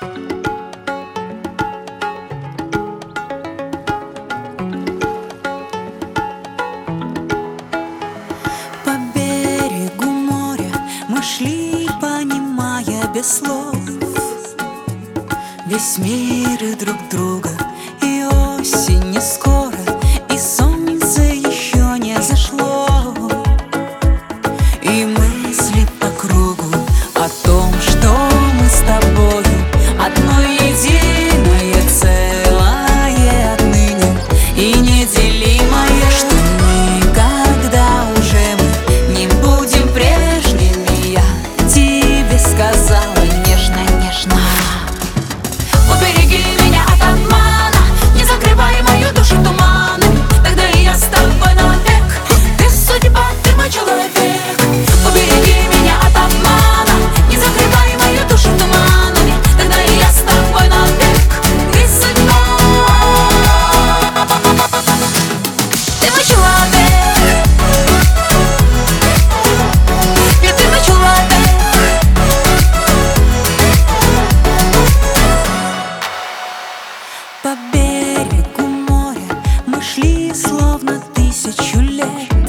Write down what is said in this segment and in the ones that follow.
По берегу моря мы шли, понимая без слов весь мир и друг друга. И осень не скоро, и солнце еще не зашло, и мысли по кругу о том, что мы с тобою одно единое целое отныне и неделимое, что никогда уже мы не будем прежними. Я тебе сказала нежно-нежно: убереги меня от обмана, не закрывай мою душу туманом, тогда и я с тобой навек. Ты судьба, ты мой человек. Убереги меня от обмана, не закрывай мою душу туманами, тогда и я с тобой навек. Ты судьба, ты мой человек. Ты мой человек. По берегу моря мы шли словно 1000 лет,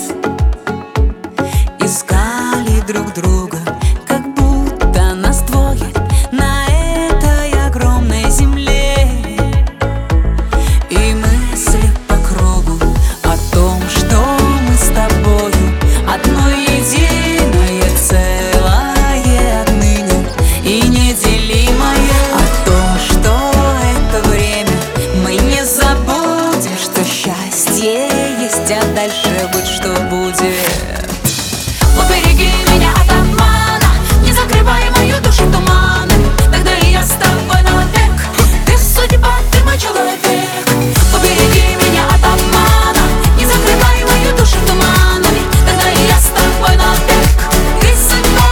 искали друг друга, как будто нас двое на этой огромной земле, и мысли по кругу о том, что мы с тобою одно единое целое отныне и неделимое, о том, что это время мы не забудем, что счастье есть, а дальше будь что будет. Убереги меня от обмана, не закрывай мою душу туманом, тогда и я с тобой навек. Ты судьба, ты мой человек. Убереги меня от обмана, не закрывай мою душу туманами, тогда и я с тобой навек. Ты судьба,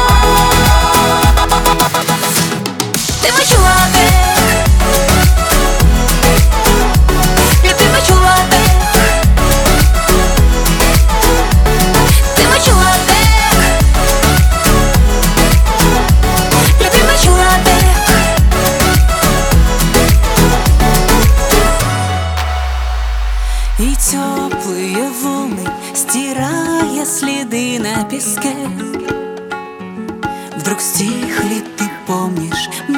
ты мой человек. Ты мой человек. Ты мой человек. Любимый человек. И теплые волны, стирая следы на песке, вдруг стихли, ты помнишь,